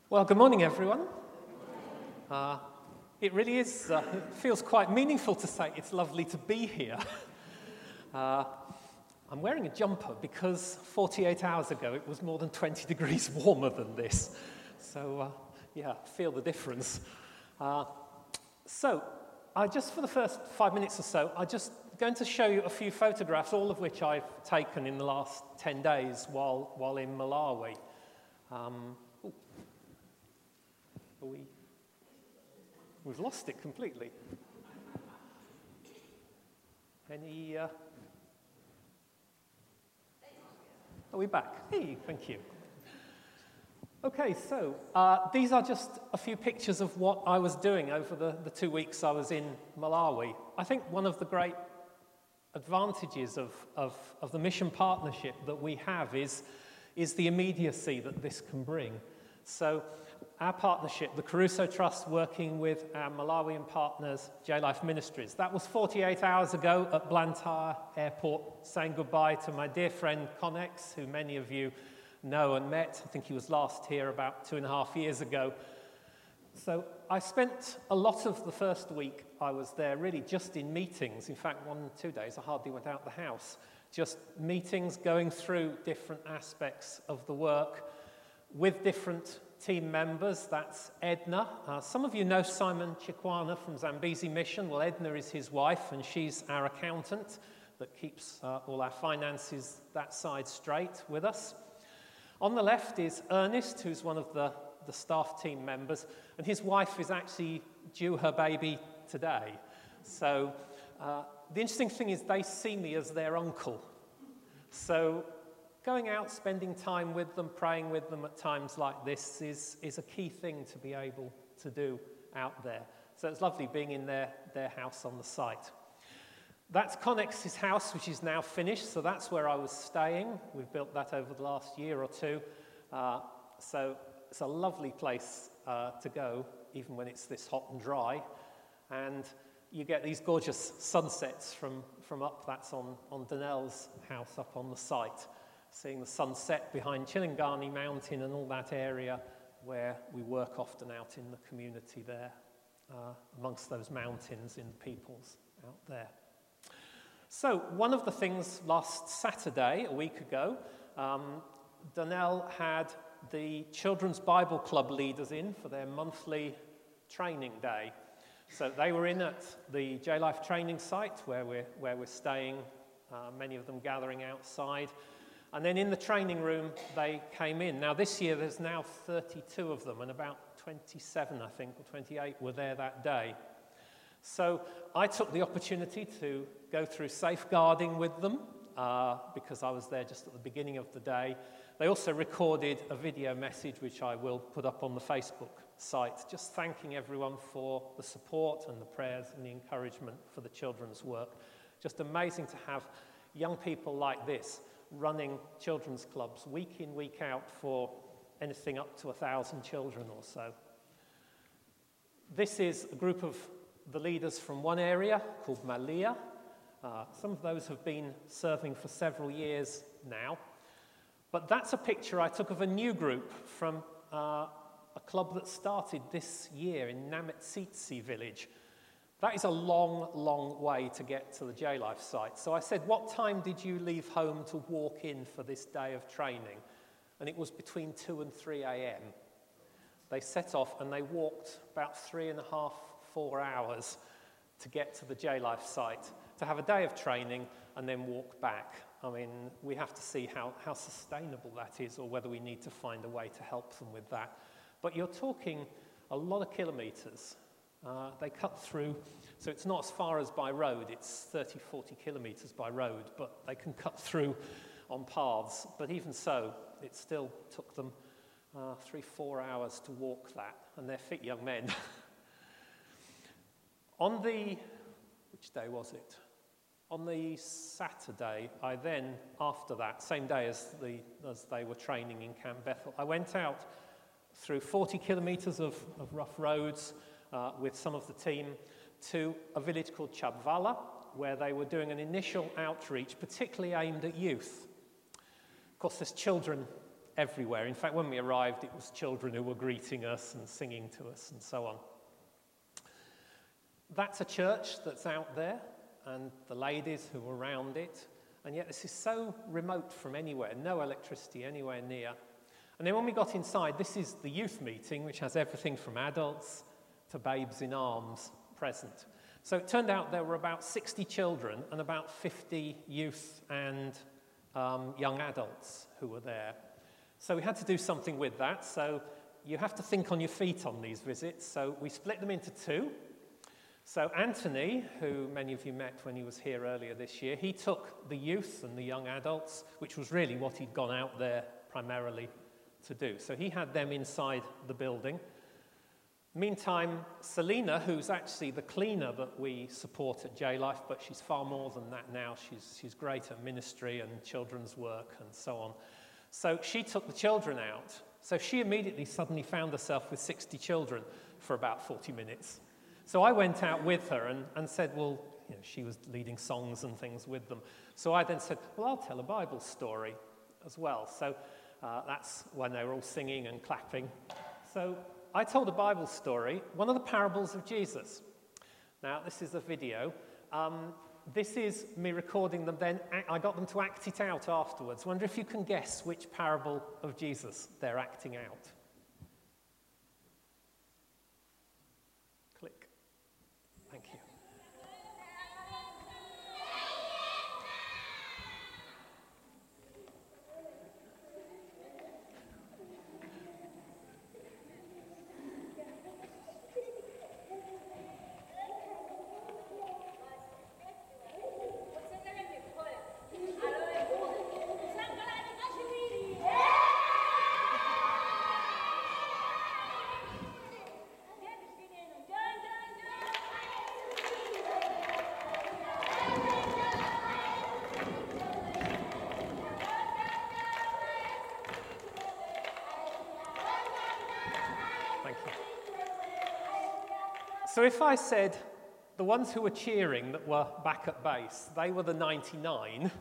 Well, good morning, everyone. It really is, it feels quite meaningful to say it's lovely to be here. I'm wearing a jumper because 48 hours ago it was more than 20 degrees warmer than this. So, yeah, feel the difference. Just for the first 5 minutes or so, I'm just going to show you a few photographs, all of which I've taken in the last 10 days while in Malawi. We've lost it completely. Are we back? Hey, thank you. Okay, so these are just a few pictures of what I was doing over the 2 weeks I was in Malawi. I think one of the great advantages of the mission partnership that we have is the immediacy that this can bring. So our partnership, the Caruso Trust, working with our Malawian partners, J-Life Ministries, that was 48 hours ago at Blantyre Airport, saying goodbye to my dear friend Connex, who many of you know and met. I think he was last here about 2.5 years ago. So I spent a lot of the first week I was there really just in meetings. In fact, 1-2 days I hardly went out the house. Just meetings, going through different aspects of the work with different team members. That's Edna. Some of you know Simon Chikwana from Zambezi Mission. Well, Edna is his wife, and she's our accountant that keeps all our finances that side straight with us. On the left is Ernest, who's one of the staff team members, and his wife is actually due her baby today. So the interesting thing is they see me as their uncle. So going out, spending time with them, praying with them at times like this is a key thing to be able to do out there. So it's lovely being in their house on the site. That's Connex's house, which is now finished, so that's where I was staying. We've built that over the last year or two. So it's a lovely place to go, even when it's this hot and dry. And you get these gorgeous sunsets from up. That's on Donnell's house up on the site. Seeing the sunset behind Chilingani Mountain and all that area where we work often out in the community there, amongst those mountains in the peoples out there. So one of the things last Saturday, a week ago, Donnell had the Children's Bible Club leaders in for their monthly training day. So they were in at the J-Life training site where we're staying, many of them gathering outside. And then in the training room, they came in. Now, this year, there's now 32 of them, and about 27, I think, or 28 were there that day. So I took the opportunity to go through safeguarding with them, because I was there just at the beginning of the day. They also recorded a video message, which I will put up on the Facebook site, just thanking everyone for the support and the prayers and the encouragement for the children's work. Just amazing to have young people like this running children's clubs week in, week out for anything up to 1,000 children or so. This is a group of the leaders from one area called Malia. Some of those have been serving for several years now. But that's a picture I took of a new group from a club that started this year in Nametsitsi village. That is a long, long way to get to the J-Life site. So I said, what time did you leave home to walk in for this day of training? And it was between 2 and 3 a.m. They set off and they walked about 3.5, 4 hours to get to the J-Life site, to have a day of training and then walk back. I mean, we have to see how sustainable that is, or whether we need to find a way to help them with that. But you're talking a lot of kilometres. They cut through, so it's not as far as by road, it's 30, 40 kilometres by road, but they can cut through on paths. But even so, it still took them 3-4 hours to walk that, and they're fit young men. Which day was it? On the Saturday, I then, after that, same day as they were training in Camp Bethel, I went out through 40 kilometres of rough roads, with some of the team to a village called Chabvala, where they were doing an initial outreach, particularly aimed at youth. Of course, there's children everywhere. In fact, when we arrived, it was children who were greeting us and singing to us and so on. That's a church that's out there, and the ladies who are around it, and yet this is so remote from anywhere, no electricity anywhere near. And then when we got inside, this is the youth meeting, which has everything from adults to babes in arms present. So it turned out there were about 60 children and about 50 youth and young adults who were there. So we had to do something with that. So you have to think on your feet on these visits. So we split them into two. So Anthony, who many of you met when he was here earlier this year, he took the youth and the young adults, which was really what he'd gone out there primarily to do. So he had them inside the building. Meantime, Selena, who's actually the cleaner that we support at J-Life, but she's far more than that now. She's great at ministry and children's work and so on. So she took the children out. So she immediately suddenly found herself with 60 children for about 40 minutes. So I went out with her and said, well, you know, she was leading songs and things with them. So I then said, well, I'll tell a Bible story as well. So that's when they were all singing and clapping. So I told a Bible story, one of the parables of Jesus. Now, this is a video. This is me recording them, then I got them to act it out afterwards. Wonder if you can guess which parable of Jesus they're acting out. Click. Thank you. So if I said the ones who were cheering that were back at base, they were the 99,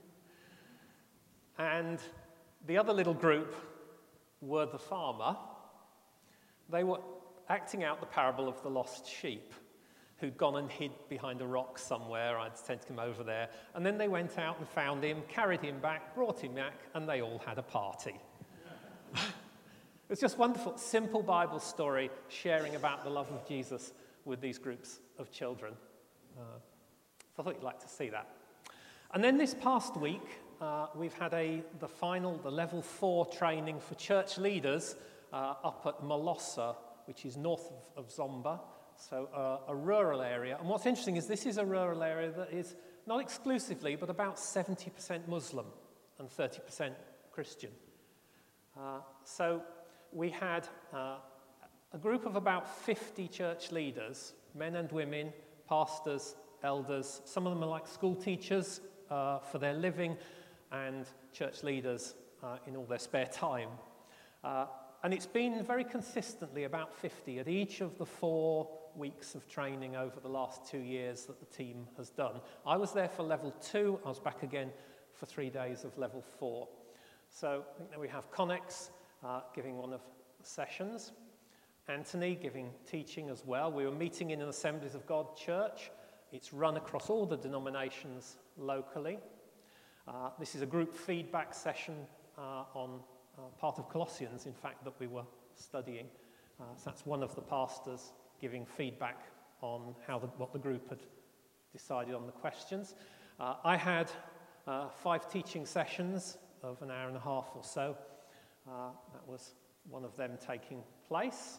and the other little group were the farmer, they were acting out the parable of the lost sheep who'd gone and hid behind a rock somewhere. I'd sent him over there, and then they went out and found him, carried him back, brought him back, and they all had a party. It's just wonderful, simple Bible story sharing about the love of Jesus with these groups of children. So I thought you'd like to see that. And then this past week, we've had the level 4 training for church leaders up at Molossa, which is north of Zomba, so a rural area. And what's interesting is this is a rural area that is not exclusively, but about 70% Muslim and 30% Christian. So we had a group of about 50 church leaders, men and women, pastors, elders. Some of them are like school teachers for their living, and church leaders in all their spare time. And it's been very consistently about 50 at each of the 4 weeks of training over the last 2 years that the team has done. I was there for level 2. I was back again for 3 days of level 4. So I think that we have Connex giving one of the sessions. Anthony giving teaching as well. We were meeting in an Assemblies of God church. It's run across all the denominations locally. This is a group feedback session on part of Colossians, in fact, that we were studying. So that's one of the pastors giving feedback on what the group had decided on the questions. I had 5 teaching sessions of an hour and a half or so. That was one of them taking place.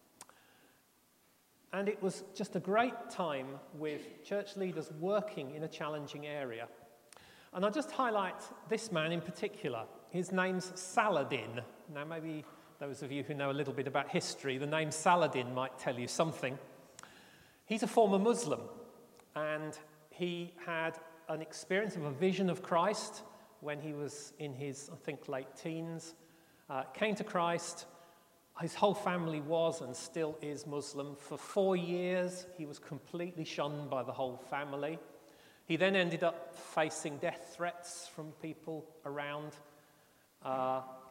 And it was just a great time with church leaders working in a challenging area. And I'll just highlight this man in particular. His name's Saladin. Now, maybe those of you who know a little bit about history, the name Saladin might tell you something. He's a former Muslim, and he had an experience of a vision of Christ when he was in his, I think, late teens. Came to Christ. His whole family was and still is Muslim. For 4 years, he was completely shunned by the whole family. He then ended up facing death threats from people around.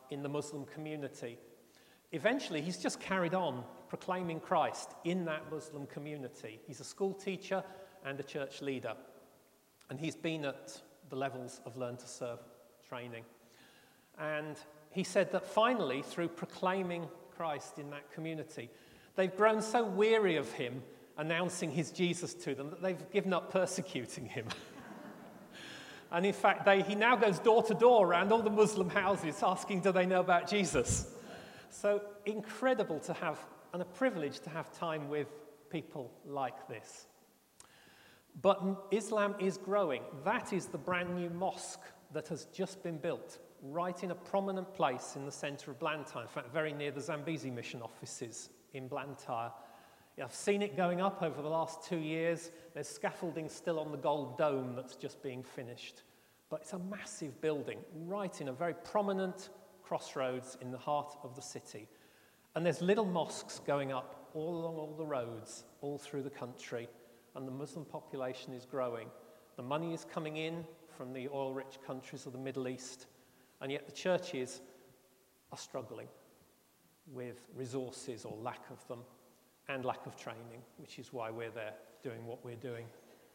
in the Muslim community. Eventually, he's just carried on proclaiming Christ in that Muslim community. He's a school teacher and a church leader. And he's been at the levels of Learn to Serve training. And he said that finally, through proclaiming Christ in that community, they've grown so weary of him announcing his Jesus to them that they've given up persecuting him. And in fact, he now goes door to door around all the Muslim houses asking, do they know about Jesus? So incredible to have, and a privilege to have time with people like this. But Islam is growing. That is the brand new mosque that has just been built, right in a prominent place in the centre of Blantyre, in fact, very near the Zambezi mission offices in Blantyre. I've seen it going up over the last 2 years. There's scaffolding still on the gold dome that's just being finished. But it's a massive building, right in a very prominent crossroads in the heart of the city. And there's little mosques going up all along all the roads, all through the country. And the Muslim population is growing. The money is coming in from the oil-rich countries of the Middle East. And yet the churches are struggling with resources or lack of them, and lack of training, which is why we're there doing what we're doing.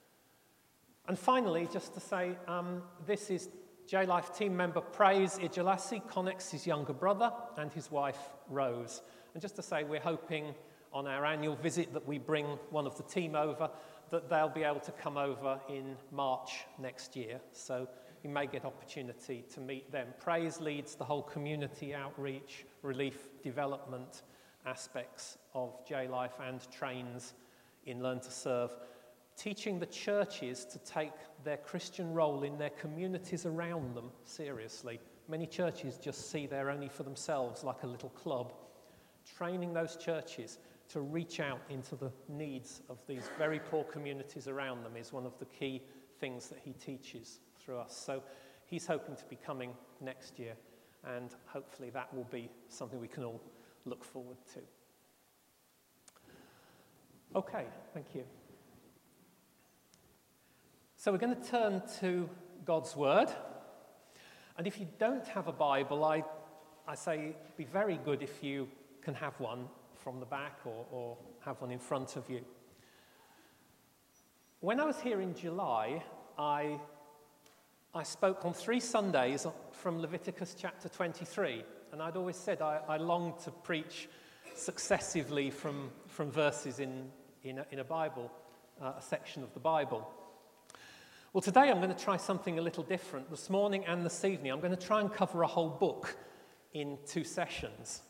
And finally, just to say, this is J-Life team member Praise Ijalasi, Connex's younger brother, and his wife Rose. And just to say, we're hoping on our annual visit that we bring one of the team over, that they'll be able to come over in March next year. So you may get opportunity to meet them. Praise leads the whole community outreach, relief, development aspects of J-Life and trains in Learn to Serve, teaching the churches to take their Christian role in their communities around them seriously. Many churches just see they're only for themselves, like a little club. Training those churches to reach out into the needs of these very poor communities around them is one of the key things that he teaches through us. So he's hoping to be coming next year, and hopefully that will be something we can all look forward to. Okay, thank you. So we're going to turn to God's Word. And if you don't have a Bible, I say it'd be very good if you can have one from the back or have one in front of you. When I was here in July, I spoke on 3 Sundays from Leviticus chapter 23. And I'd always said I longed to preach successively from verses in a Bible, a section of the Bible. Well, today I'm going to try something a little different. This morning and this evening, I'm going to try and cover a whole book in 2 sessions.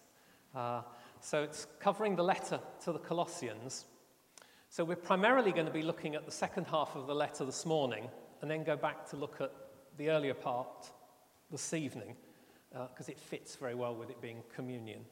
So it's covering the letter to the Colossians. So we're primarily going to be looking at the second half of the letter this morning, and then go back to look at the earlier part this evening, because it fits very well with it being communion.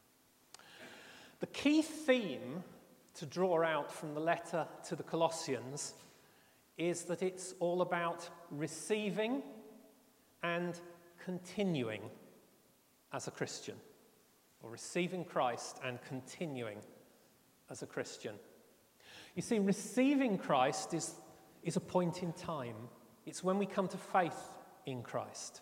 The key theme to draw out from the letter to the Colossians is that it's all about receiving and continuing as a Christian, or receiving Christ and continuing as a Christian. You see, receiving Christ is a point in time. It's when we come to faith in Christ.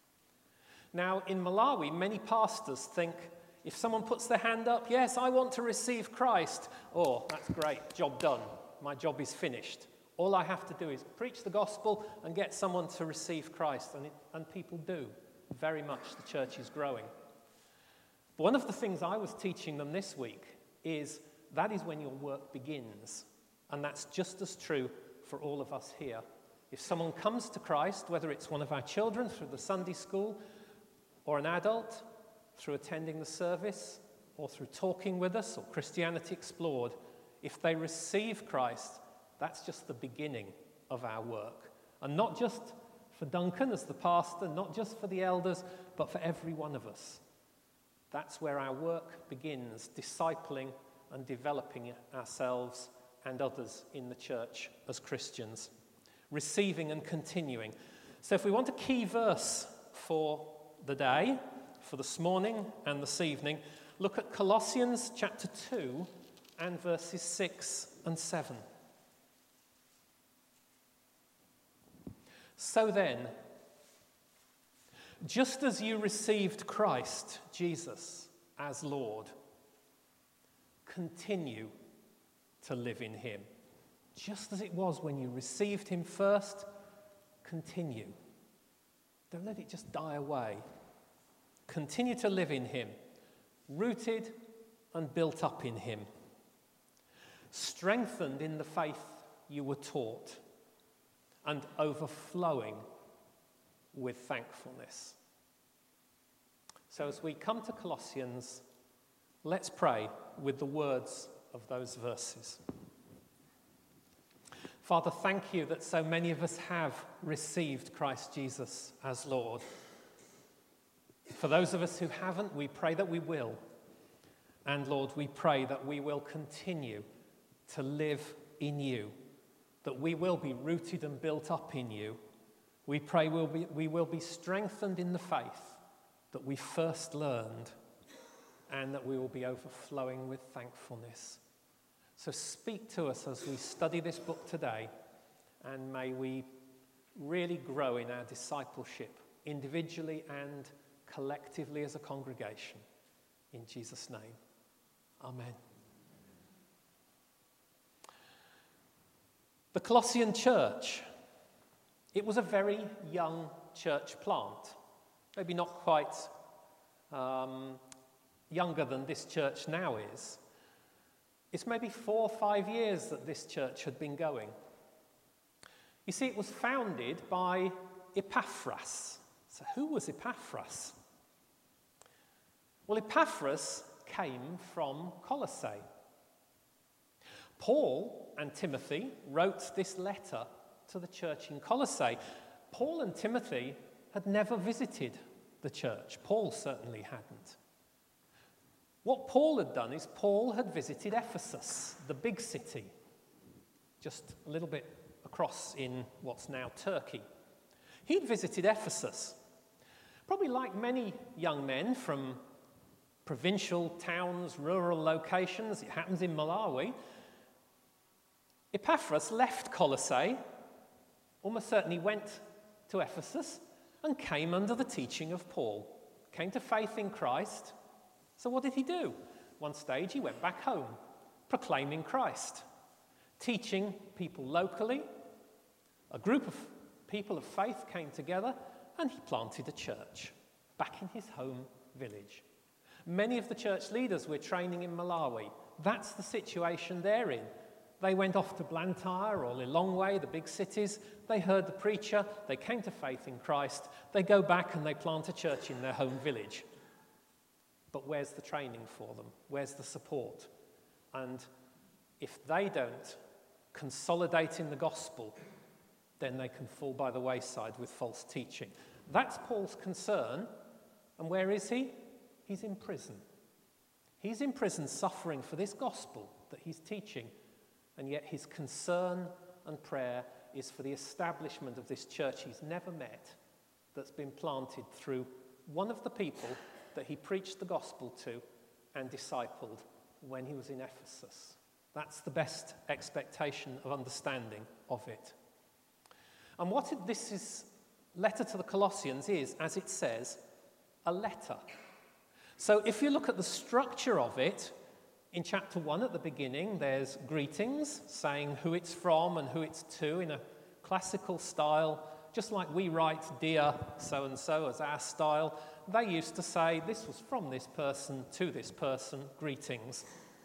Now, in Malawi, many pastors think if someone puts their hand up, yes, I want to receive Christ, oh, that's great, job done. My job is finished. All I have to do is preach the gospel and get someone to receive Christ, and people do. Very much the church is growing. But one of the things I was teaching them this week is that is when your work begins, and that's just as true for all of us here. If someone comes to Christ, whether it's one of our children through the Sunday school, or an adult through attending the service, or through talking with us, or Christianity Explored, if they receive Christ, that's just the beginning of our work. And not just for Duncan as the pastor, not just for the elders, but for every one of us. That's where our work begins, discipling and developing ourselves and others in the church as Christians. Receiving and continuing. So if we want a key verse for the day, for this morning and this evening, look at Colossians chapter 2 and verses 6 and 7. So then, Just as you received Christ, Jesus, as Lord, continue to live in him. Just as it was when you received him first, continue. Don't let it just die away. Continue to live in him, rooted and built up in him, strengthened in the faith you were taught, and overflowing with thankfulness. So as we come to Colossians, let's pray with the words of those verses. Father, thank you that so many of us have received Christ Jesus as Lord. For those of us who haven't, we pray that we will. And Lord, we pray that we will continue to live in you, that we will be rooted and built up in you. We pray we will be strengthened in the faith that we first learned, and that we will be overflowing with thankfulness. So speak to us as we study this book today, and may we really grow in our discipleship, individually and collectively as a congregation. In Jesus' name, amen. The Colossian church, it was a very young church plant, maybe not quite younger than this church now is. It's maybe 4 or 5 years that this church had been going. You see, it was founded by Epaphras. So who was Epaphras? Well, Epaphras came from Colossae. Paul and Timothy wrote this letter to the church in Colossae. Paul and Timothy had never visited the church. Paul certainly hadn't. What Paul had done is Paul had visited Ephesus, the big city, just a little bit across in what's now Turkey. He'd visited Ephesus. Probably like many young men from provincial towns, rural locations, it happens in Malawi, Epaphras left Colossae, almost certainly went to Ephesus, and came under the teaching of Paul, came to faith in Christ. So what did he do? One stage he went back home, proclaiming Christ, teaching people locally. A group of people of faith came together and he planted a church back in his home village. Many of the church leaders we're training in Malawi, that's the situation they're in. They went off to Blantyre or Lilongwe, the big cities. They heard the preacher. They came to faith in Christ. They go back and they plant a church in their home village. But where's the training for them? Where's the support? And if they don't consolidate in the gospel, then they can fall by the wayside with false teaching. That's Paul's concern. And where is he? He's in prison. He's in prison suffering for this gospel that he's teaching. And yet his concern and prayer is for the establishment of this church he's never met, that's been planted through one of the people that he preached the gospel to and discipled when he was in Ephesus. That's the best expectation of understanding of it. And what this letter to the Colossians is, as it says, a letter. So if you look at the structure of it, in chapter 1 at the beginning, there's greetings, saying who it's from and who it's to in a classical style, just like we write dear so-and-so as our style. They used to say this was from this person to this person, greetings,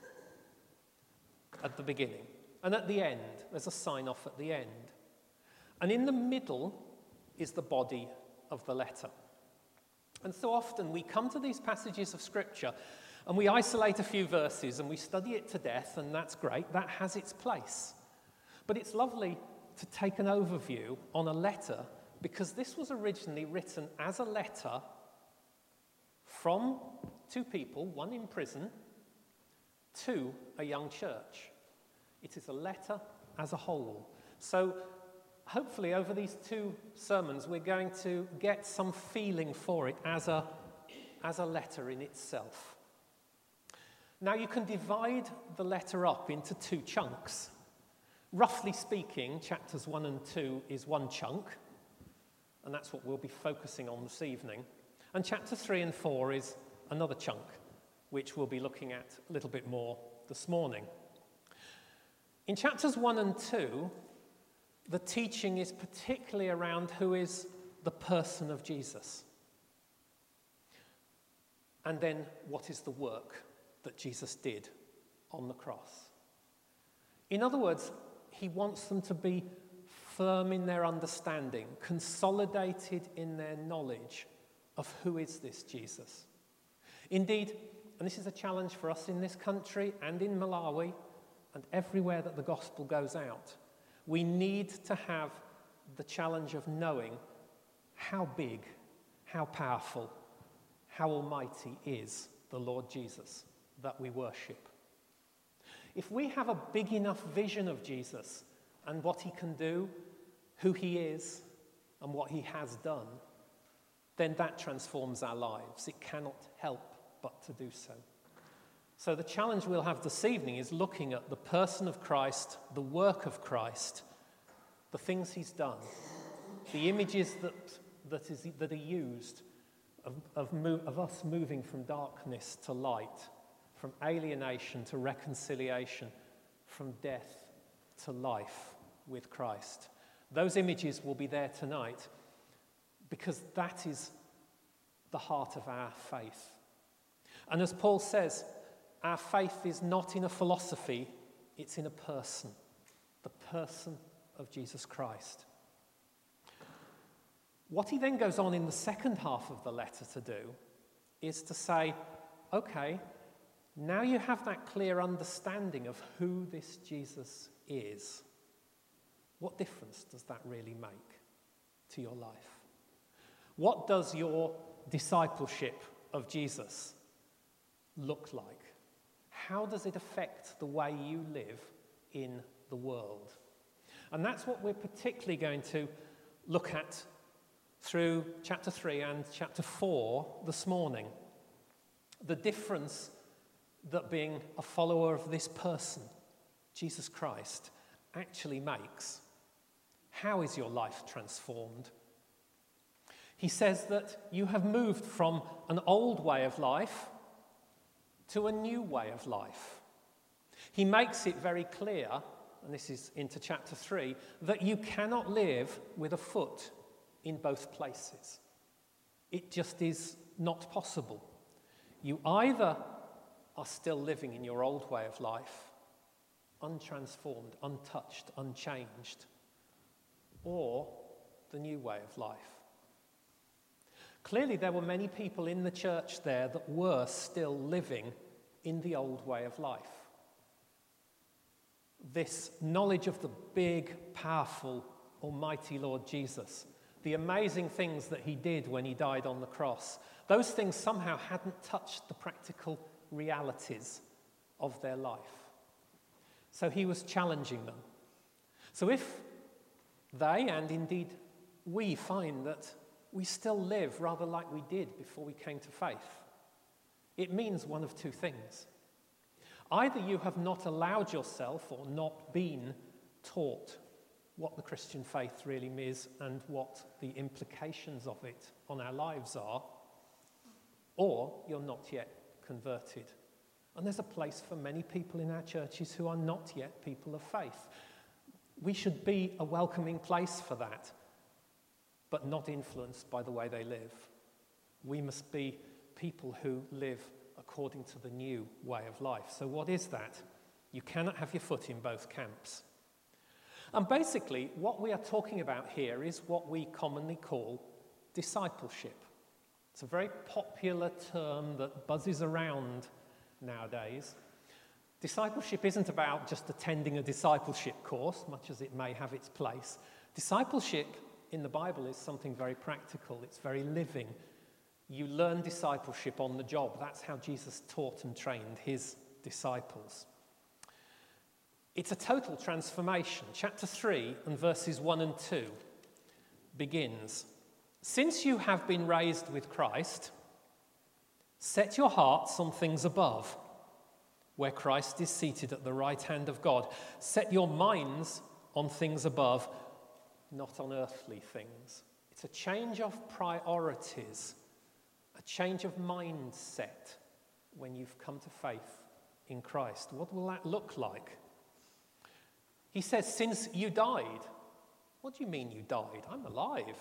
at the beginning. And at the end, there's a sign-off at the end. And in the middle is the body of the letter. And so often we come to these passages of Scripture and we isolate a few verses and we study it to death, and that's great. That has its place. But it's lovely to take an overview on a letter, because this was originally written as a letter from two people, one in prison, to a young church. It is a letter as a whole. So hopefully over these 2 sermons we're going to get some feeling for it as a letter in itself. Now you can divide the letter up into 2 chunks. Roughly speaking, chapters 1 and 2 is one chunk. and that's what we'll be focusing on this evening. And chapter 3 and 4 is another chunk, which we'll be looking at a little bit more this morning. In chapters 1 and 2, the teaching is particularly around who is the person of Jesus. And then what is the work that Jesus did on the cross. In other words, he wants them to be firm in their understanding, consolidated in their knowledge of who is this Jesus. Indeed, and this is a challenge for us in this country and in Malawi and everywhere that the gospel goes out, we need to have the challenge of knowing how big, how powerful, how almighty is the Lord Jesus that we worship. If we have a big enough vision of Jesus and what he can do, who he is, and what he has done, then that transforms our lives. It cannot help but to do so. So the challenge we'll have this evening is looking at the person of Christ, the work of Christ, the things he's done, the images that are used of us moving from darkness to light, from alienation to reconciliation, from death to life with Christ. Those images will be there tonight because that is the heart of our faith. And as Paul says, our faith is not in a philosophy, it's in a person, the person of Jesus Christ. What he then goes on in the second half of the letter to do is to say, okay, now you have that clear understanding of who this Jesus is. What difference does that really make to your life? What does your discipleship of Jesus look like? How does it affect the way you live in the world? And that's what we're particularly going to look at through chapter 3 and chapter 4 this morning. The difference that being a follower of this person, Jesus Christ, actually makes. How is your life transformed? He says that you have moved from an old way of life to a new way of life. He makes it very clear, and this is into chapter 3, that you cannot live with a foot in both places. It just is not possible. You either are still living in your old way of life, untransformed, untouched, unchanged, or the new way of life. Clearly, there were many people in the church there that were still living in the old way of life. This knowledge of the big, powerful, almighty Lord Jesus, the amazing things that he did when he died on the cross, those things somehow hadn't touched the practical realities of their life. So he was challenging them. So if they, and indeed we, find that we still live rather like we did before we came to faith, it means one of two things. Either you have not allowed yourself or not been taught what the Christian faith really is and what the implications of it on our lives are, or you're not yet converted. And there's a place for many people in our churches who are not yet people of faith. We should be a welcoming place for that, but not influenced by the way they live. We must be people who live according to the new way of life. So what is that? You cannot have your foot in both camps. And basically, what we are talking about here is what we commonly call discipleship. It's a very popular term that buzzes around nowadays. Discipleship isn't about just attending a discipleship course, much as it may have its place. Discipleship in the Bible is something very practical. It's very living. You learn discipleship on the job. That's how Jesus taught and trained his disciples. It's a total transformation. Chapter 3 and verses 1 and 2 begins, "Since you have been raised with Christ, set your hearts on things above, where Christ is seated at the right hand of God. Set your minds on things above, not on earthly things." It's It's a change of priorities, a change of mindset when you've come to faith in Christ. What will that look like? He says, since you died. What do you mean you died? I'm alive.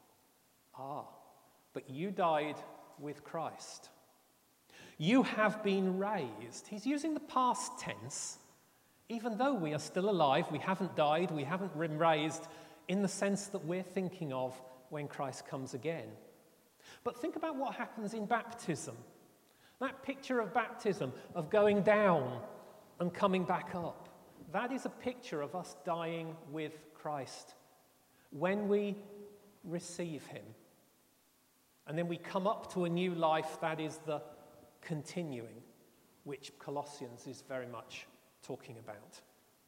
But you died with Christ. You have been raised. He's using the past tense. Even though we are still alive, we haven't died, we haven't been raised in the sense that we're thinking of when Christ comes again. But think about what happens in baptism. That picture of baptism, of going down and coming back up, that is a picture of us dying with Christ when we receive him. And then we come up to a new life, that is the continuing, which Colossians is very much talking about.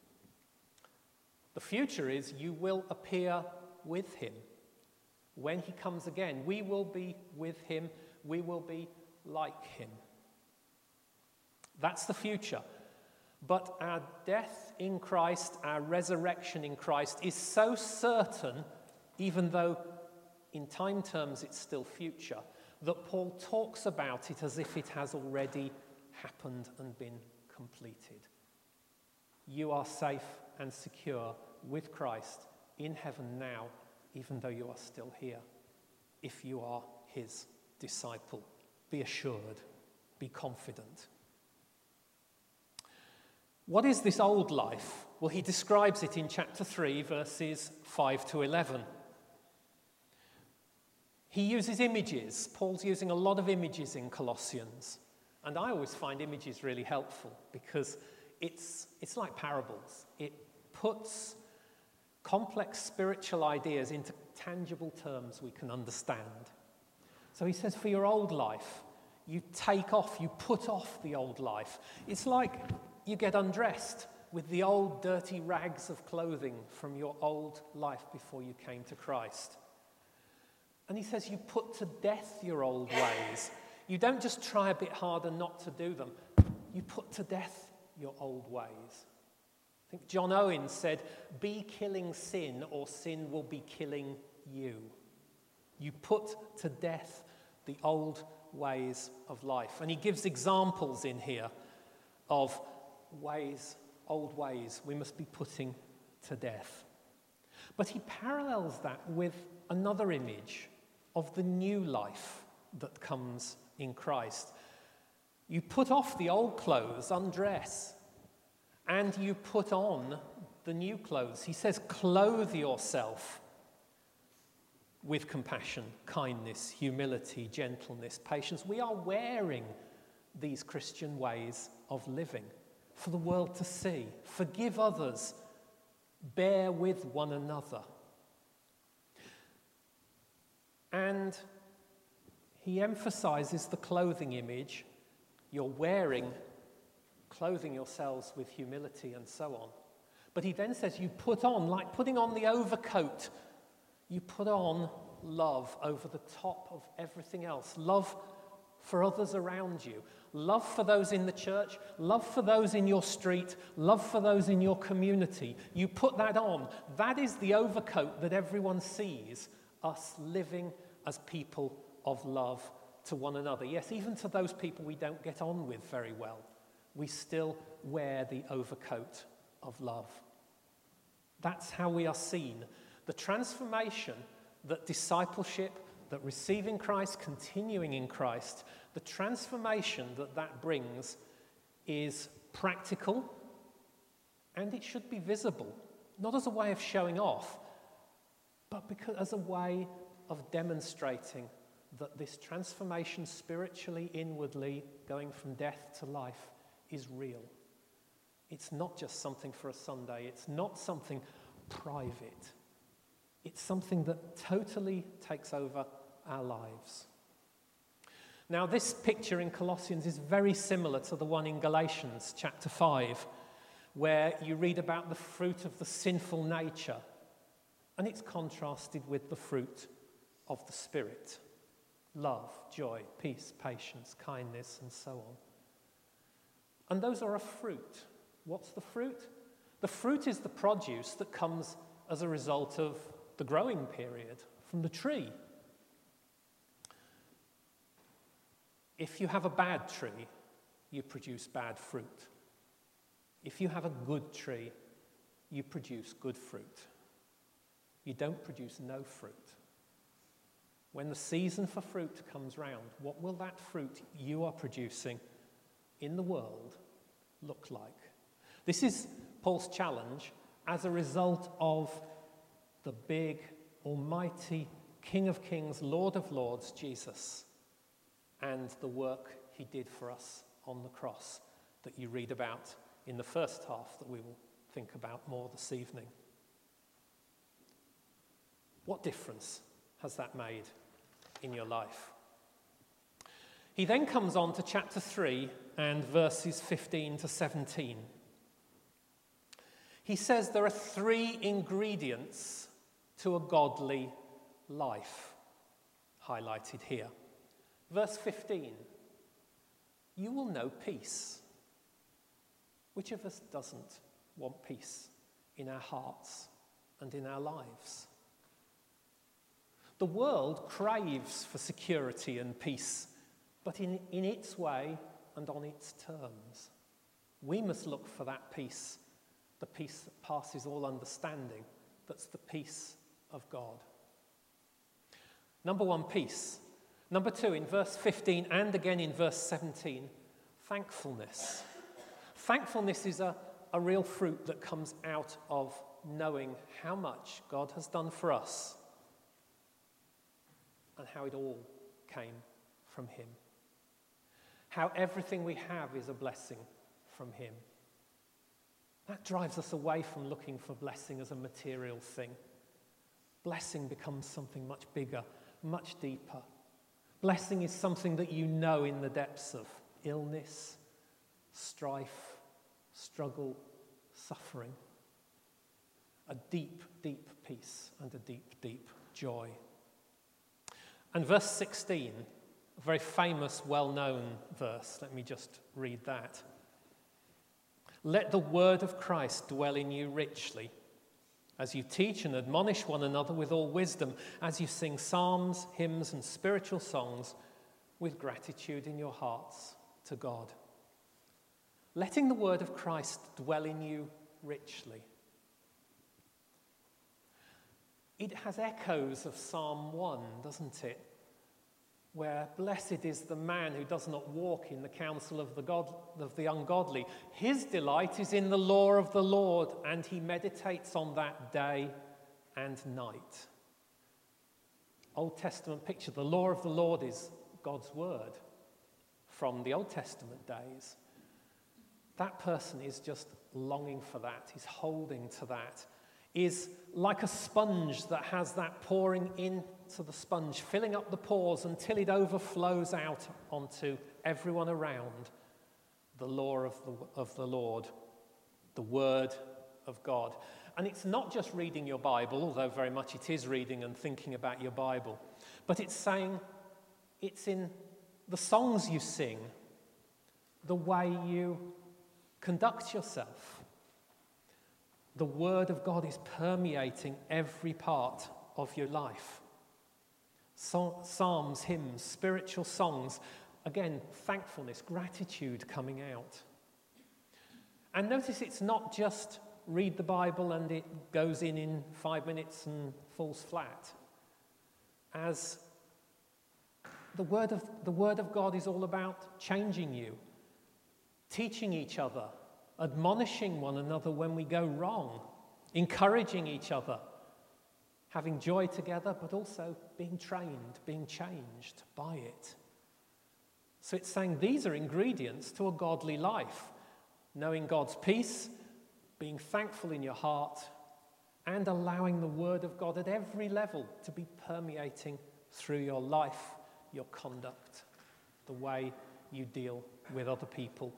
The future is you will appear with him. When he comes again, we will be with him, we will be like him. That's the future. But our death in Christ, our resurrection in Christ is so certain, even though in time terms it's still future, that Paul talks about it as if it has already happened and been completed. You are safe and secure with Christ in heaven now, even though you are still here, if you are his disciple. Be assured, be confident. What is this old life? Well, he describes it in chapter 3, verses 5 to 11. He uses images. Paul's using a lot of images in Colossians. And I always find images really helpful because it's like parables. It puts complex spiritual ideas into tangible terms we can understand. So he says, for your old life, you put off the old life. It's like you get undressed with the old dirty rags of clothing from your old life before you came to Christ. And he says you put to death your old ways. You don't just try a bit harder not to do them. You put to death your old ways. I think John Owen said, be killing sin or sin will be killing you. You put to death the old ways of life. And he gives examples in here of old ways we must be putting to death. But he parallels that with another image of the new life that comes in Christ. You put off the old clothes, undress, and you put on the new clothes. He says, clothe yourself with compassion, kindness, humility, gentleness, patience. We are wearing these Christian ways of living for the world to see. Forgive others. Bear with one another. And he emphasizes the clothing image. You're clothing yourselves with humility and so on. But he then says you put on, like putting on the overcoat, you put on love over the top of everything else. Love for others around you. Love for those in the church. Love for those in your street. Love for those in your community. You put that on. That is the overcoat that everyone sees us living as people of love to one another. Yes, even to those people we don't get on with very well, we still wear the overcoat of love. That's how we are seen. The transformation that discipleship, that receiving Christ, continuing in Christ, the transformation that brings is practical and it should be visible, not as a way of showing off, but as a way of demonstrating that this transformation spiritually, inwardly, going from death to life is real. It's not just something for a Sunday. It's not something private. It's something that totally takes over our lives. Now, this picture in Colossians is very similar to the one in Galatians chapter 5, where you read about the fruit of the sinful nature, and it's contrasted with the fruit of the Spirit: love, joy, peace, patience, kindness, and so on. And those are a fruit. What's the fruit? The fruit is the produce that comes as a result of the growing period from the tree. If you have a bad tree, you produce bad fruit. If you have a good tree, you produce good fruit. You don't produce no fruit. When the season for fruit comes round, what will that fruit you are producing in the world look like? This is Paul's challenge as a result of the big, almighty King of Kings, Lord of Lords, Jesus, and the work he did for us on the cross that you read about in the first half that we will think about more this evening. What difference has that made in your life? He then comes on to chapter 3 and verses 15 to 17. He says there are 3 ingredients to a godly life, highlighted here. Verse 15, you will know peace. Which of us doesn't want peace in our hearts and in our lives? The world craves for security and peace, but in its way and on its terms. We must look for that peace, the peace that passes all understanding, that's the peace of God. Number 1, peace. Number 2, in verse 15 and again in verse 17, thankfulness. Thankfulness is a real fruit that comes out of knowing how much God has done for us and how it all came from him. How everything we have is a blessing from him. That drives us away from looking for blessing as a material thing. Blessing becomes something much bigger, much deeper. Blessing is something that you know in the depths of illness, strife, struggle, suffering. A deep, deep peace and a deep, deep joy. And verse 16, a very famous, well-known verse. Let me just read that. Let the word of Christ dwell in you richly, as you teach and admonish one another with all wisdom, as you sing psalms, hymns, and spiritual songs with gratitude in your hearts to God. Letting the word of Christ dwell in you richly. It has echoes of Psalm 1, doesn't it? Where blessed is the man who does not walk in the counsel of the ungodly. His delight is in the law of the Lord, and he meditates on that day and night. Old Testament picture, the law of the Lord is God's word from the Old Testament days. That person is just longing for that, is holding to that, is like a sponge that has that pouring into the sponge, filling up the pores until it overflows out onto everyone around. The law of the Lord, the word of God. And it's not just reading your Bible, although very much it is reading and thinking about your Bible, but it's saying it's in the songs you sing, the way you conduct yourself. The word of God is permeating every part of your life. Psalms, hymns, spiritual songs. Again, thankfulness, gratitude coming out. And notice it's not just read the Bible and it goes in 5 minutes and falls flat. As the word of God is all about changing you, teaching each other, admonishing one another when we go wrong, encouraging each other, having joy together, but also being trained, being changed by it. So it's saying these are ingredients to a godly life. Knowing God's peace, being thankful in your heart, and allowing the word of God at every level to be permeating through your life, your conduct, the way you deal with other people,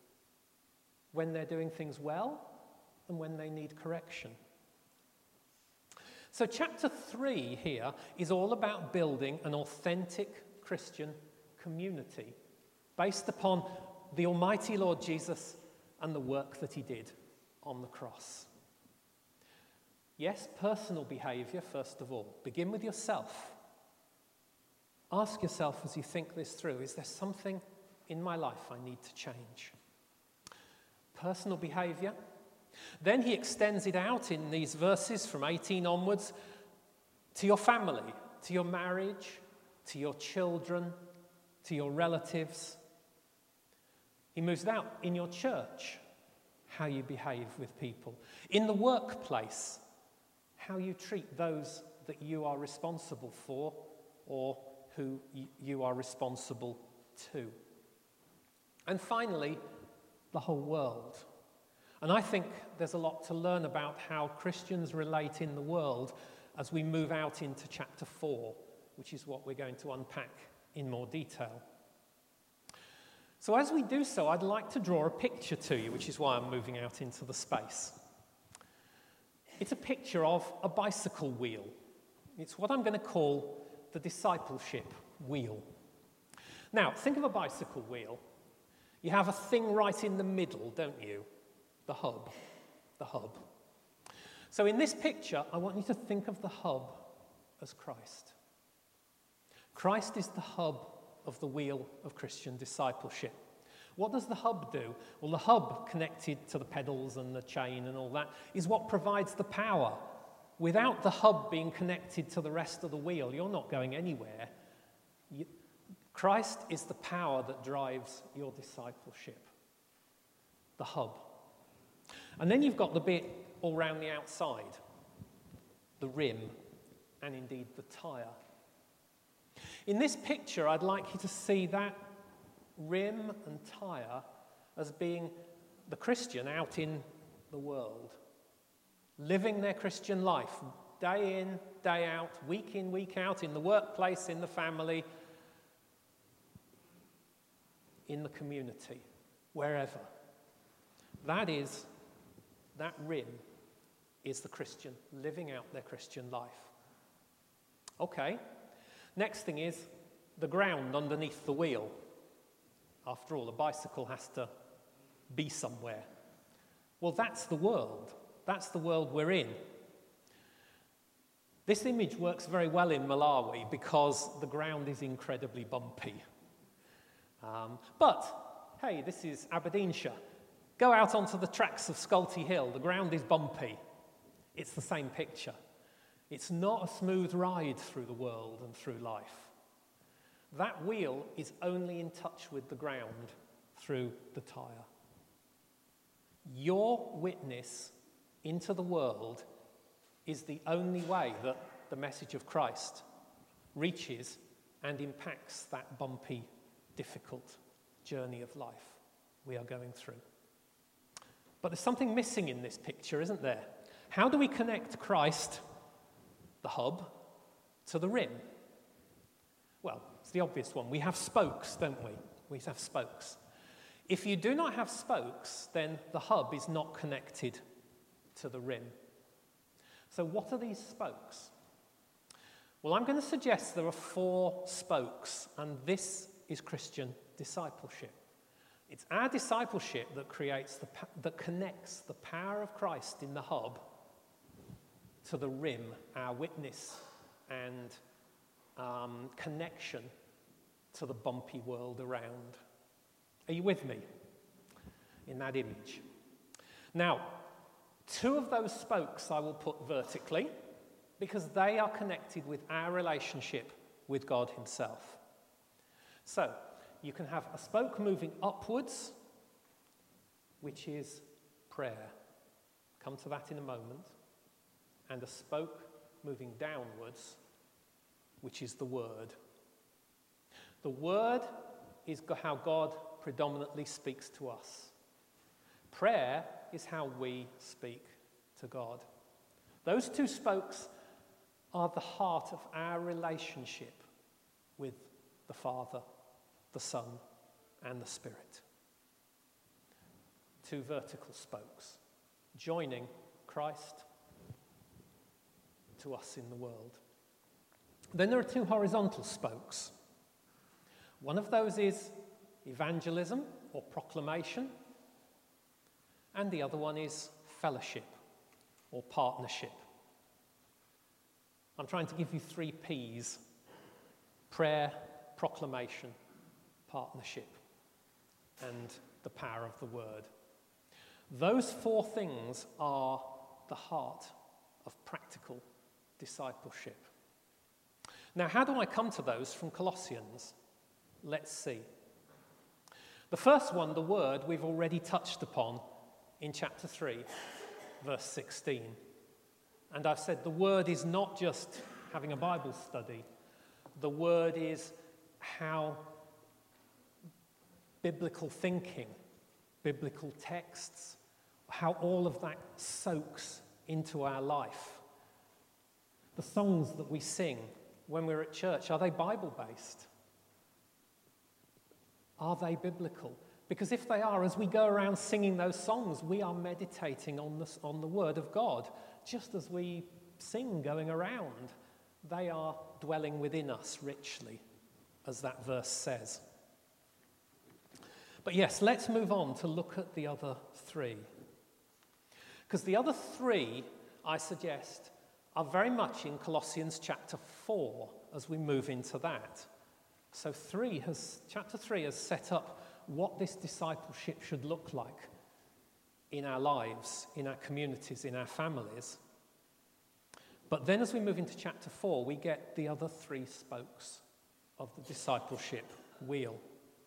when they're doing things well and when they need correction. So chapter 3 here is all about building an authentic Christian community based upon the almighty Lord Jesus and the work that he did on the cross. Yes, personal behaviour, first of all. Begin with yourself. Ask yourself as you think this through, is there something in my life I need to change? Personal behaviour. Then he extends it out in these verses from 18 onwards to your family, to your marriage, to your children, to your relatives. He moves out in your church, how you behave with people. In the workplace, how you treat those that you are responsible for or who you are responsible to. And finally, the whole world. And I think there's a lot to learn about how Christians relate in the world as we move out into chapter 4, which is what we're going to unpack in more detail. So as we do so, I'd like to draw a picture to you, which is why I'm moving out into the space. It's a picture of a bicycle wheel. It's what I'm going to call the discipleship wheel. Now, think of a bicycle wheel. You have a thing right in the middle, don't you? The hub. The hub. So in this picture, I want you to think of the hub as Christ. Christ is the hub of the wheel of Christian discipleship. What does the hub do? Well, the hub, connected to the pedals and the chain and all that, is what provides the power. Without the hub being connected to the rest of the wheel, you're not going anywhere. Christ is the power that drives your discipleship. The hub. And then you've got the bit all round the outside, the rim, and indeed the tyre. In this picture, I'd like you to see that rim and tyre as being the Christian out in the world, living their Christian life, day in, day out, week in, week out, in the workplace, in the family, in the community, wherever. That rim is the Christian living out their Christian life. Okay. Next thing is the ground underneath the wheel. After all, a bicycle has to be somewhere. Well, that's the world. That's the world we're in. This image works very well in Malawi because the ground is incredibly bumpy. But, hey, this is Aberdeenshire. Go out onto the tracks of Scolty Hill. The ground is bumpy. It's the same picture. It's not a smooth ride through the world and through life. That wheel is only in touch with the ground through the tyre. Your witness into the world is the only way that the message of Christ reaches and impacts that bumpy, difficult journey of life we are going through. But there's something missing in this picture, isn't there? How do we connect Christ, the hub, to the rim? Well, it's the obvious one. We have spokes, don't we? We have spokes. If you do not have spokes, then the hub is not connected to the rim. So what are these spokes? Well, I'm going to suggest there are 4 spokes, and this is Christian discipleship. It's our discipleship that that connects the power of Christ in the hub to the rim, our witness and connection to the bumpy world around. Are you with me in that image? Now, 2 of those spokes I will put vertically because they are connected with our relationship with God himself. So, you can have a spoke moving upwards, which is prayer. Come to that in a moment. And a spoke moving downwards, which is the Word. The Word is how God predominantly speaks to us. Prayer is how we speak to God. Those 2 spokes are the heart of our relationship with the Father, the Son, and the Spirit. 2 vertical spokes, joining Christ to us in the world. Then there are 2 horizontal spokes. One of those is evangelism or proclamation, and the other one is fellowship or partnership. I'm trying to give you 3 P's: prayer, proclamation, partnership, and the power of the word. Those 4 things are the heart of practical discipleship. Now, how do I come to those from Colossians? Let's see. The first one, the word, we've already touched upon in chapter 3, verse 16. And I've said the word is not just having a Bible study. The word is how biblical thinking, biblical texts, how all of that soaks into our life. The songs that we sing when we're at church, are they Bible-based? Are they biblical? Because if they are, as we go around singing those songs, we are meditating on the Word of God. Just as we sing going around, they are dwelling within us richly, as that verse says. But yes, let's move on to look at the other 3. Because the other 3, I suggest, are very much in Colossians chapter 4 as we move into that. So chapter 3 has set up what this discipleship should look like in our lives, in our communities, in our families. But then as we move into chapter 4, we get the other 3 spokes of the discipleship wheel.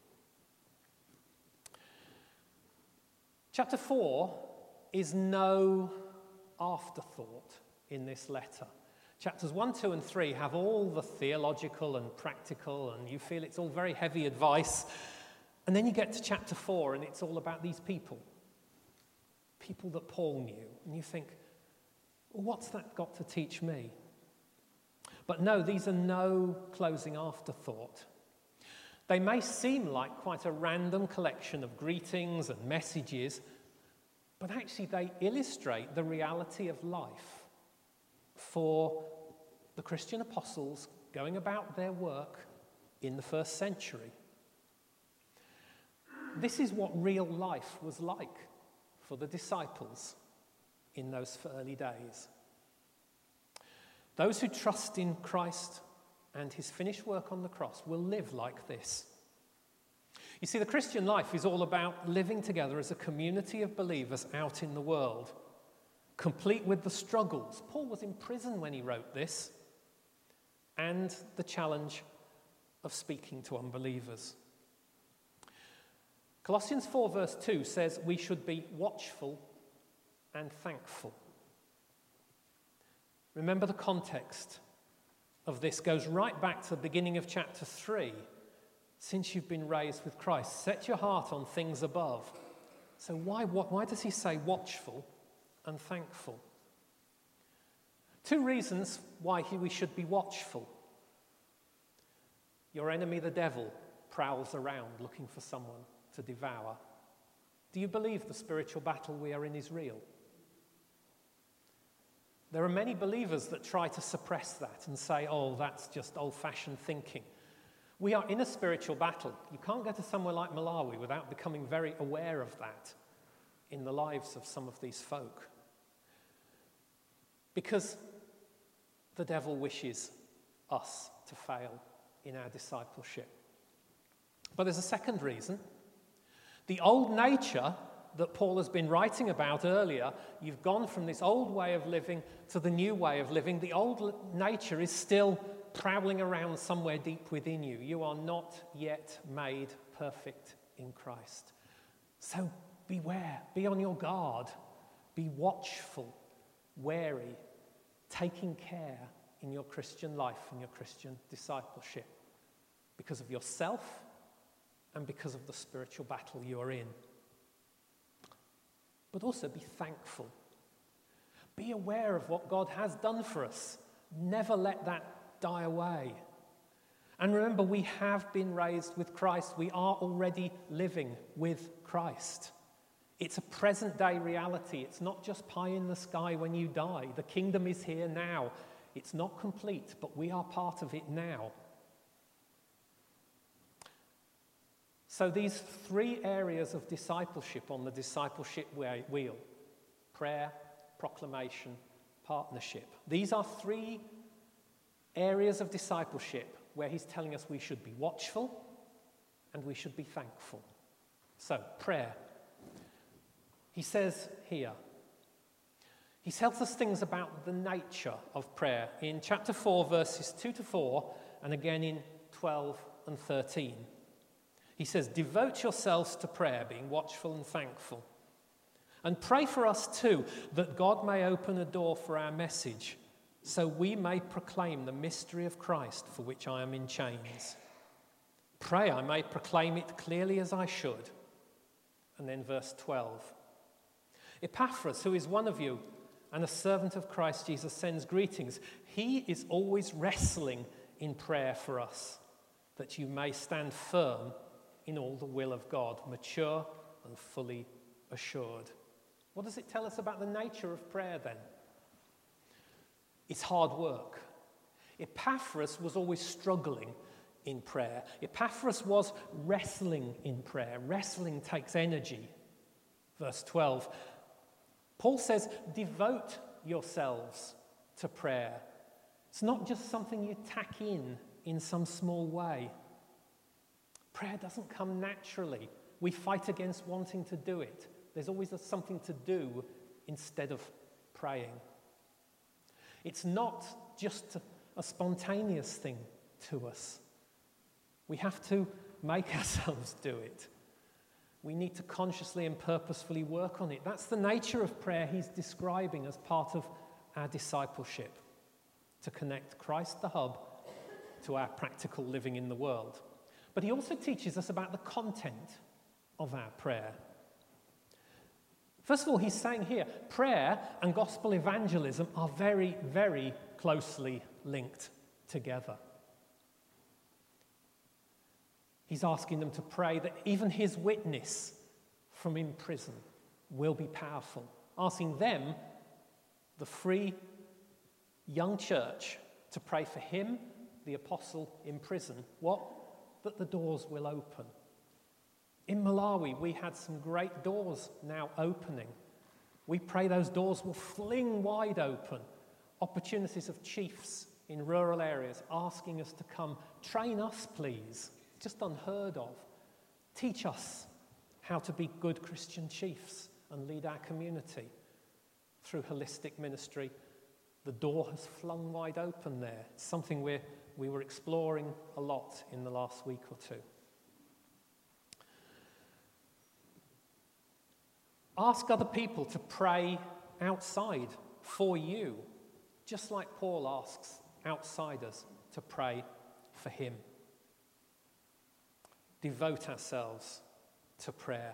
Chapter 4 is no afterthought in this letter. Chapters 1, 2, and 3 have all the theological and practical, and you feel it's all very heavy advice. And then you get to chapter 4, and it's all about these people that Paul knew. And you think, well, what's that got to teach me? But no, these are no closing afterthought. They may seem like quite a random collection of greetings and messages, but actually they illustrate the reality of life for the Christian apostles going about their work in the first century. This is what real life was like for the disciples in those early days. Those who trust in Christ and his finished work on the cross will live like this. You see, the Christian life is all about living together as a community of believers out in the world, complete with the struggles. Paul was in prison when he wrote this, and the challenge of speaking to unbelievers. Colossians 4 verse 2 says we should be watchful and thankful. Remember, the context of this goes right back to the beginning of chapter 3. Since you've been raised with Christ, set your heart on things above. So why does he say watchful and thankful? 2 reasons why we should be watchful. Your enemy, the devil, prowls around looking for someone to devour. Do you believe the spiritual battle we are in is real? There are many believers that try to suppress that and say, oh, that's just old-fashioned thinking. We are in a spiritual battle. You can't go to somewhere like Malawi without becoming very aware of that in the lives of some of these folk. Because the devil wishes us to fail in our discipleship. But there's a second reason. The old nature that Paul has been writing about earlier, you've gone from this old way of living to the new way of living. The old nature is still prowling around somewhere deep within you. You are not yet made perfect in Christ. So beware, be on your guard, be watchful, wary, taking care in your Christian life and your Christian discipleship because of yourself and because of the spiritual battle you are in. But also be thankful. Be aware of what God has done for us. Never let that die away. And remember, we have been raised with Christ. We are already living with Christ. It's a present-day reality. It's not just pie in the sky when you die. The kingdom is here now. It's not complete, but we are part of it now. So these 3 areas of discipleship on the discipleship wheel: prayer, proclamation, partnership. These are 3 areas of discipleship where he's telling us we should be watchful and we should be thankful. So, prayer. He says here, he tells us things about the nature of prayer in chapter 4, verses 2 to 4, and again in 12 and 13. He says, devote yourselves to prayer, being watchful and thankful. And pray for us too, that God may open a door for our message, so we may proclaim the mystery of Christ, for which I am in chains. Pray I may proclaim it clearly as I should. And then verse 12. Epaphras, who is one of you and a servant of Christ Jesus, sends greetings. He is always wrestling in prayer for us, that you may stand firm in all the will of God, mature and fully assured. What does it tell us about the nature of prayer then? It's hard work. Epaphras was always struggling in prayer. Epaphras was wrestling in prayer. Wrestling takes energy. Verse 12, Paul says, devote yourselves to prayer. It's not just something you tack in some small way. Prayer doesn't come naturally. We fight against wanting to do it. There's always something to do instead of praying. It's not just a spontaneous thing to us. We have to make ourselves do it. We need to consciously and purposefully work on it. That's the nature of prayer he's describing as part of our discipleship, to connect Christ the hub to our practical living in the world. But he also teaches us about the content of our prayer. First of all, he's saying here, prayer and gospel evangelism are very, very closely linked together. He's asking them to pray that even his witness from in prison will be powerful. Asking them, the free young church, to pray for him, the apostle in prison. What? That the doors will open. In Malawi, we had some great doors now opening. We pray those doors will fling wide open. Opportunities of chiefs in rural areas asking us to come. Train us, please. Just unheard of. Teach us how to be good Christian chiefs and lead our community through holistic ministry. The door has flung wide open there. It's something we were exploring a lot in the last week or two. Ask other people to pray outside for you, just like Paul asks outsiders to pray for him. Devote ourselves to prayer.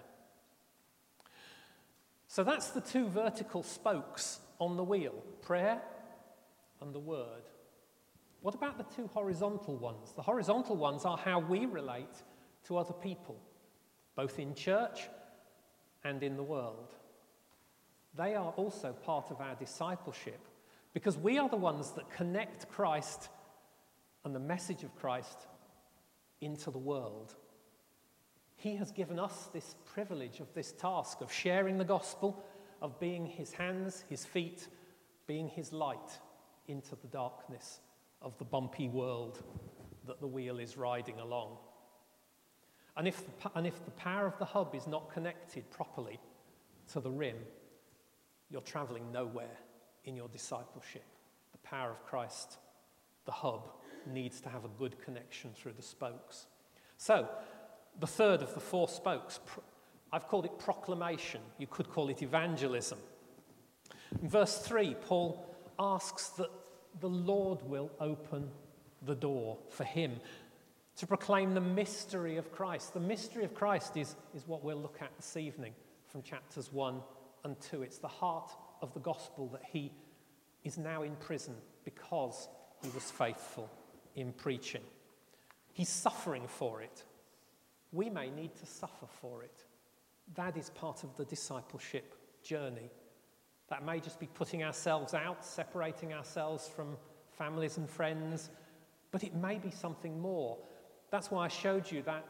So that's the two vertical spokes on the wheel, prayer and the word. What about the two horizontal ones? The horizontal ones are how we relate to other people, both in church and in the world. They are also part of our discipleship because we are the ones that connect Christ and the message of Christ into the world. He has given us this privilege of this task of sharing the gospel, of being his hands, his feet, being his light into the darkness of the bumpy world that the wheel is riding along. And if the power of the hub is not connected properly to the rim, you're traveling nowhere in your discipleship. The power of Christ, the hub, needs to have a good connection through the spokes. So, the third of the four spokes, I've called it proclamation. You could call it evangelism. In verse 3, Paul asks that the Lord will open the door for him to proclaim the mystery of Christ. The mystery of Christ is what we'll look at this evening from chapters 1 and 2. It's the heart of the gospel that he is now in prison because he was faithful in preaching. He's suffering for it. We may need to suffer for it. That is part of the discipleship journey. That may just be putting ourselves out, separating ourselves from families and friends, but it may be something more. That's why I showed you that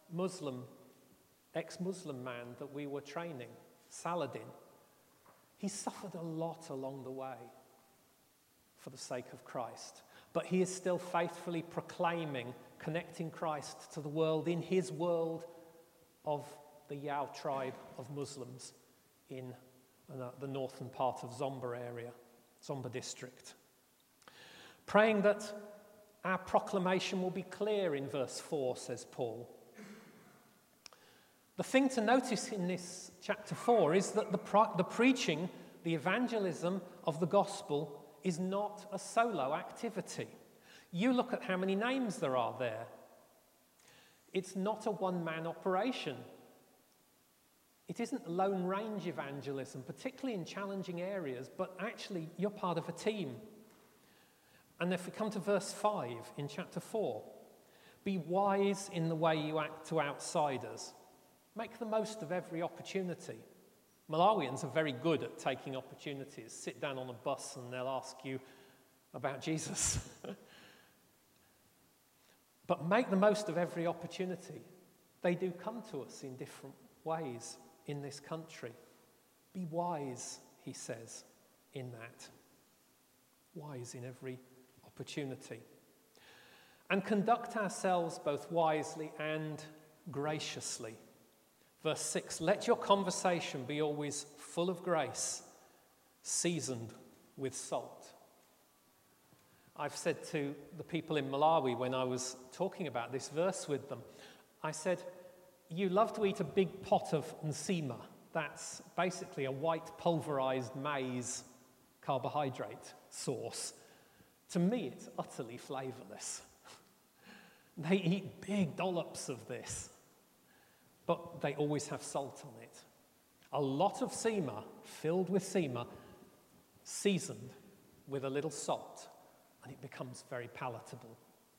ex-Muslim man that we were training, Saladin. He suffered a lot along the way for the sake of Christ. but he is still faithfully proclaiming, connecting Christ to the world in his world of the Yao tribe of Muslims in the northern part of Zomba area, Zomba district. Praying that our proclamation will be clear in verse 4, says Paul. The thing to notice in this chapter 4 is that the preaching, the evangelism of the gospel is not a solo activity. You look at how many names there are there. It's not a one-man operation. It isn't lone range evangelism, particularly in challenging areas, but actually you're part of a team. And if we come to verse 5 in chapter 4, be wise in the way you act to outsiders. Make the most of every opportunity. Malawians are very good at taking opportunities. Sit down on a bus and they'll ask you about Jesus. But make the most of every opportunity. They do come to us in different ways in this country. Be wise, he says, in that. Wise in every opportunity. And conduct ourselves both wisely and graciously. Verse 6, let your conversation be always full of grace, seasoned with salt. I've said to the people in Malawi when I was talking about this verse with them, I said, you love to eat a big pot of nsima. That's basically a white pulverized maize carbohydrate sauce. To me, it's utterly flavorless. They eat big dollops of this, but they always have salt on it. A lot of sema, filled with sema, seasoned with a little salt, and it becomes very palatable.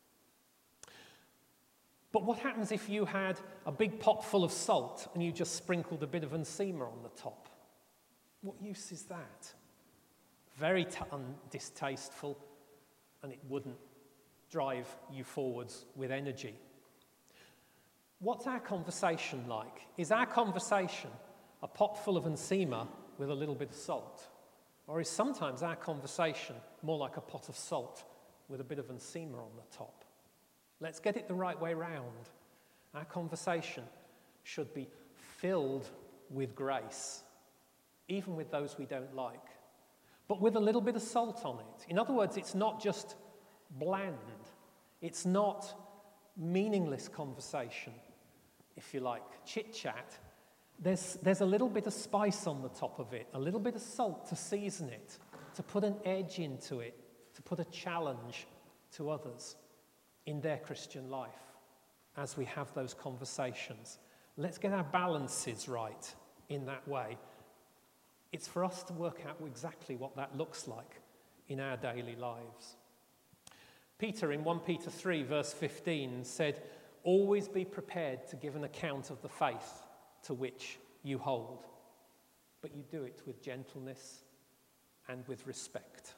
But what happens if you had a big pot full of salt and you just sprinkled a bit of nsima on the top? What use is that? Very distasteful, and it wouldn't drive you forwards with energy. What's our conversation like? Is our conversation a pot full of nsima with a little bit of salt? Or is sometimes our conversation more like a pot of salt with a bit of nsima on the top? Let's get it the right way round. Our conversation should be filled with grace, even with those we don't like, but with a little bit of salt on it. In other words, it's not just bland. It's not meaningless conversation, if you like, chit-chat. There's a little bit of spice on the top of it, a little bit of salt to season it, to put an edge into it, to put a challenge to others in their Christian life as we have those conversations. Let's get our balances right in that way. It's for us to work out exactly what that looks like in our daily lives. Peter, in 1 Peter 3, verse 15, said, always be prepared to give an account of the faith to which you hold, but you do it with gentleness and with respect.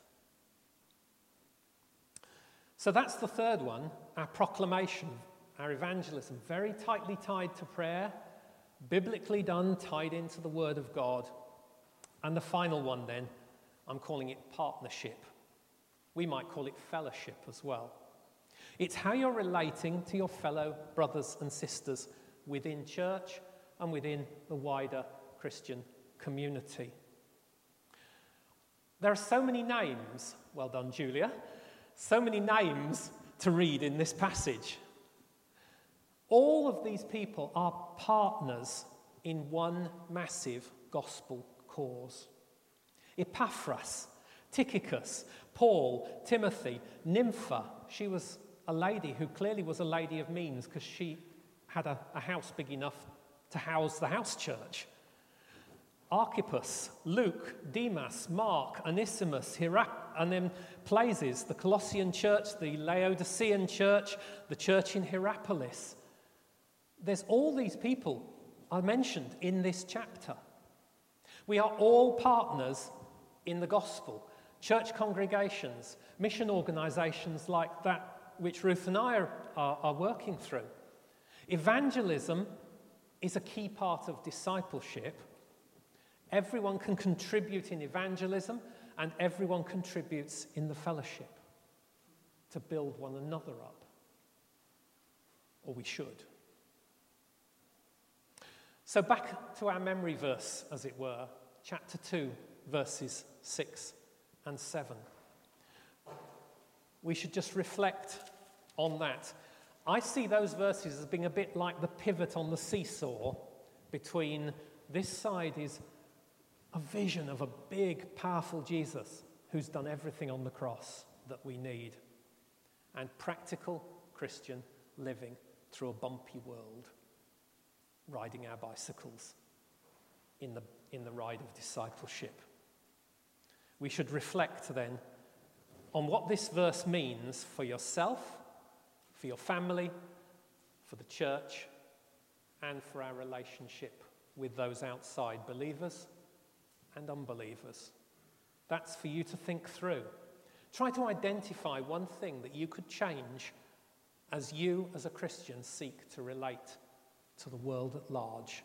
So that's the third one, our proclamation, our evangelism, very tightly tied to prayer, biblically done, tied into the Word of God. And the final one then, I'm calling it partnership. We might call it fellowship as well. It's how you're relating to your fellow brothers and sisters within church and within the wider Christian community. There are so many names, well done Julia, so many names to read in this passage. All of these people are partners in one massive gospel cause. Epaphras, Tychicus, Paul, Timothy, Nympha. She was a lady who clearly was a lady of means because she had a house big enough to house the house church. Archippus, Luke, Demas, Mark, Onesimus, and then places, the Colossian church, the Laodicean church, the church in Hierapolis. There's all these people are mentioned in this chapter. We are all partners in the gospel. Church congregations, mission organizations like that which Ruth and I are working through. Evangelism is a key part of discipleship. Everyone can contribute in evangelism, and everyone contributes in the fellowship. to build one another up. Or we should. So back to our memory verse, as it were, chapter 2, verses 6 and 7. We should just reflect on that. I see those verses as being a bit like the pivot on the seesaw between this side is a vision of a big, powerful Jesus who's done everything on the cross that we need, and practical Christian living through a bumpy world, riding our bicycles in the ride of discipleship. We should reflect then on what this verse means for yourself, for your family, for the church, and for our relationship with those outside believers and unbelievers. That's for you to think through. Try to identify one thing that you could change as you, as a Christian, seek to relate to the world at large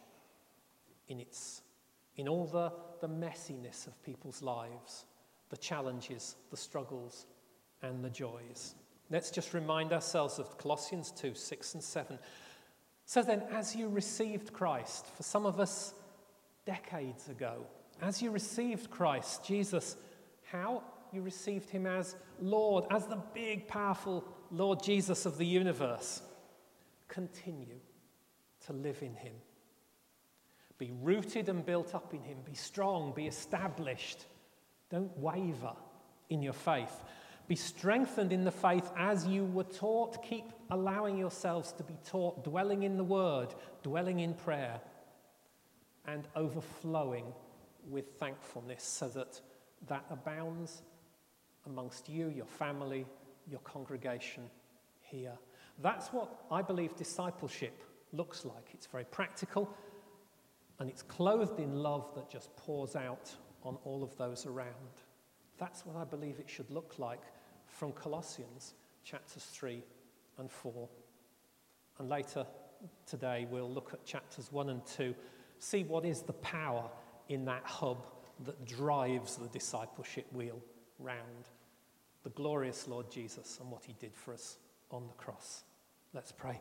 in all the messiness of people's lives, the challenges, the struggles, and the joys. Let's just remind ourselves of Colossians 2, 6 and 7. So then, as you received Christ, for some of us decades ago, as you received Christ, Jesus, how? You received him as Lord, as the big, powerful Lord Jesus of the universe. Continue to live in him. Be rooted and built up in him. Be strong, be established. Don't waver in your faith. Be strengthened in the faith as you were taught. Keep allowing yourselves to be taught, dwelling in the word, dwelling in prayer, and overflowing with thankfulness so that abounds amongst you, your family, your congregation here. That's what I believe discipleship looks like. It's very practical, and it's clothed in love that just pours out on all of those around. That's what I believe it should look like from Colossians chapters 3 and 4. And later today we'll look at chapters 1 and 2, see what is the power in that hub that drives the discipleship wheel round. The glorious Lord Jesus and what he did for us on the cross. Let's pray.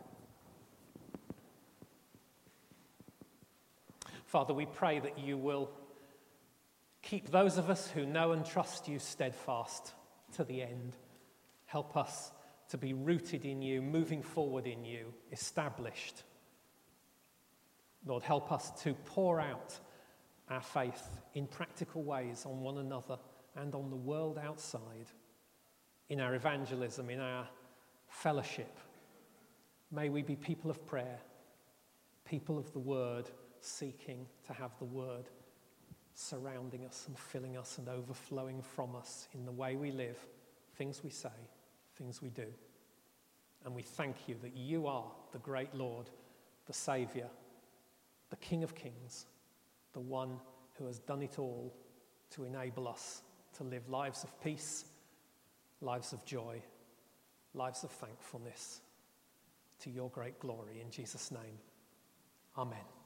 Father, we pray that you will keep those of us who know and trust you steadfast to the end. Help us to be rooted in you, moving forward in you, established. Lord, help us to pour out our faith in practical ways on one another and on the world outside, in our evangelism, in our fellowship. May we be people of prayer, people of the word, seeking to have the word surrounding us and filling us and overflowing from us in the way we live, things we say, things we do. And we thank you that you are the great Lord, the Saviour, the King of Kings, the one who has done it all to enable us to live lives of peace, lives of joy, lives of thankfulness to your great glory. In Jesus' name, amen.